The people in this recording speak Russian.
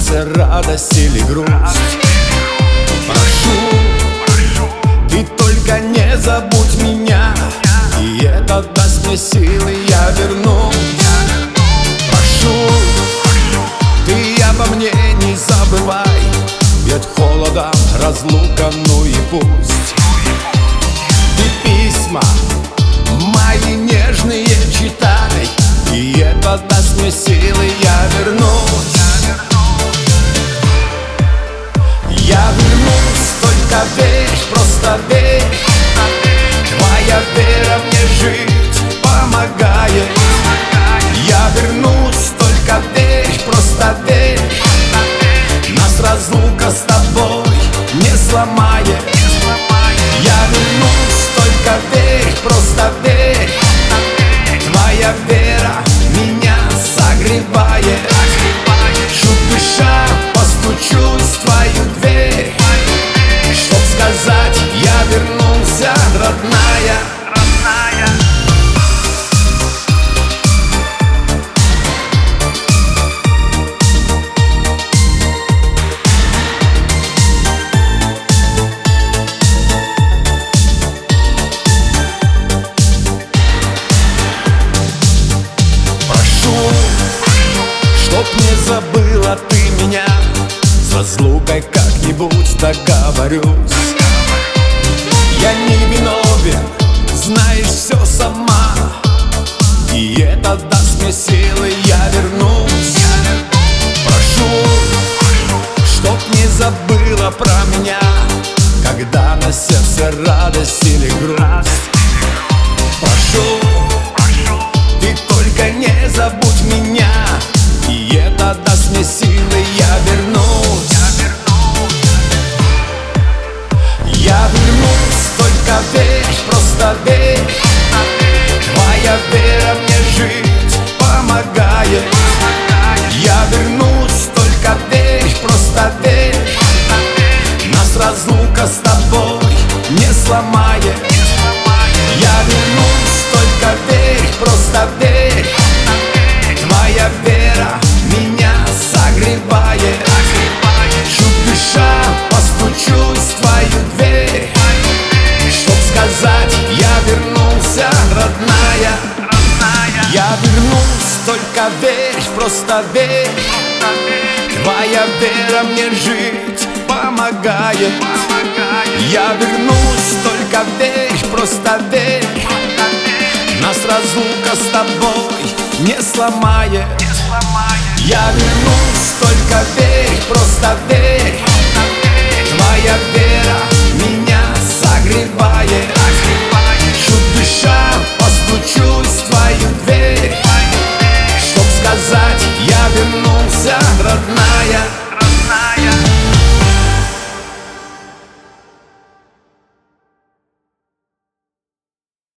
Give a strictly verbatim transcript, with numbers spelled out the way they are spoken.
сердце радость или грусть. Прошу, ты только не забудь меня, и это даст мне силы, я вернусь. Прошу, ты обо мне не забывай, ведь холодом разлука, ну и пусть. Ты письма мои нежные читай, и это даст мне силы, я вернусь. Я вернусь, только верь, просто верь. Твоя вера мне жить помогает. Я вернусь, только верь, просто верь. Нас разлука с тобой не сломает. Я вернусь, только верь, просто верь. Твоя вера меня согревает. Чуть дыша постучусь в твою дверь, чтоб сказать, я вернулся, родная. Чтоб не забыла ты меня, с разлукой как-нибудь договорюсь. Я не виновен, знаешь, все сама, и это даст мне силы, я вернусь. Прошу, чтоб не забыла про меня, когда на сердце радость или грусть. Прошу, ты только не забудь меня, и это даст мне силы, я вернусь. Я вернусь, только верь, просто верь. Твоя вера мне жить помогает. Я вернусь, только верь, просто верь. Нас разлука с тобой не сломает. Я вернусь, только верь, просто верь. Твоя вера меня согревает. Чуть дыша постучусь в твою дверь, чтоб сказать, я вернулся, родная. Я вернусь, только верь, просто верь. Твоя вера мне жить помогает. Я вернусь, только верь, просто верь. Нас разлука с тобой не сломает. Я вернусь, только верь, просто верь. Твоя вера меня согревает. Чуть дыша постучусь в твою дверь, чтоб сказать, я вернулся, родная.